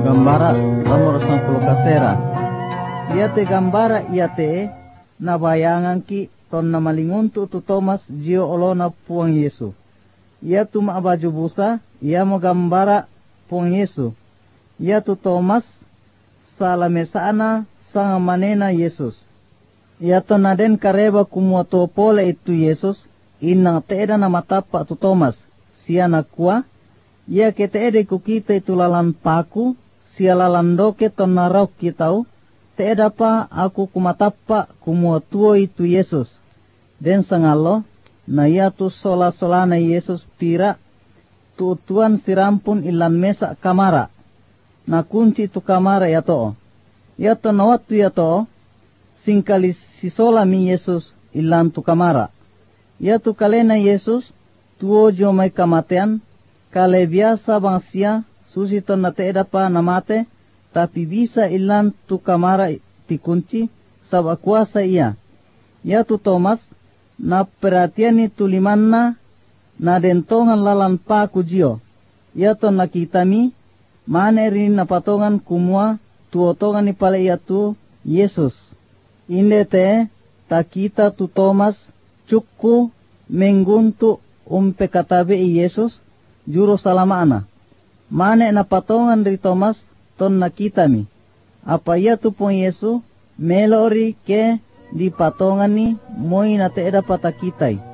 gambara nomor 10 kasera. Iate gambara iate na bayangan ki ton na malinguntu tu Thomas jio olona puang Yesu. Ia tu baju busa, ia mo gambara puang Yesu. Ia tu Thomas salamesana sang manena Yesus. Ia to naden kareba kumua to pole itu Yesus inang teeda na matapa tu Thomas. Sia nakua, ia ke teede kukita itu lalan paku, sia lalan doke ton narau kitau, teeda pa aku kumatapa kumua tuo itu Yesus. Den sangalo, na ia tu sola-solana Yesus pira, tu tuan sirampun ilan mesa kamara. Na kunci tu kamara ya to. Ya to na watu ya to, singkali sisola mi Yesus ilan tu kamara. Ya tu kalena Yesus, tuo jo may kamatean, kale biasa bangsia, susito na teeda pa namate, tapi bisa ilan tu kamara tikunci, sab kuasa iya. Ya tu Thomas, na perhatian itu limanna, na dentongan lalan pa kujio. Ya to nakitami, mane rin na patongan kumua, tuotongan ni pala iya tu Yesus. Inde te, takita tu Thomas, cukku, mengguntu, pekatabe i Yesus, juro salamana. Mane na patongan ri Thomas, ton nakitami. Apa iya tu pong Yesu, melori ke di patongan ni, moy na teeda patakitay.